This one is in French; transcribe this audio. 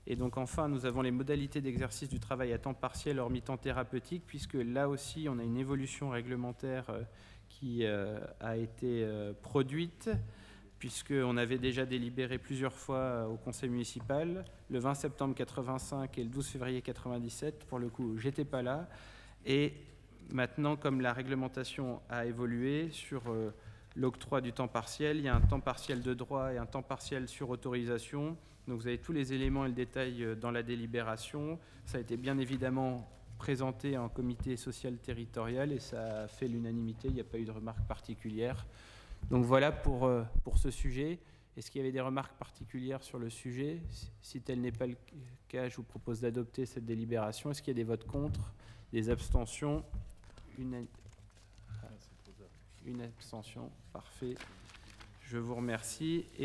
Et donc enfin, nous avons les modalités d'exercice du travail à temps partiel hors mi-temps thérapeutique, puisque là aussi, on a une évolution réglementaire qui a été produite, puisqu'on avait déjà délibéré plusieurs fois au conseil municipal, le 20 septembre 85 et le 12 février 97. Pour le coup, j'étais pas là. Et maintenant, comme la réglementation a évolué sur l'octroi du temps partiel, il y a un temps partiel de droit et un temps partiel sur autorisation. Donc vous avez tous les éléments et le détail dans la délibération. Ça a été bien évidemment présenté en comité social territorial et ça a fait l'unanimité, il n'y a pas eu de remarques particulières. Donc voilà pour ce sujet. Est-ce qu'il y avait des remarques particulières sur le sujet? Si tel n'est pas le cas, je vous propose d'adopter cette délibération. Est-ce qu'il y a des votes contre, des abstentions? Une abstention, parfait. Je vous remercie.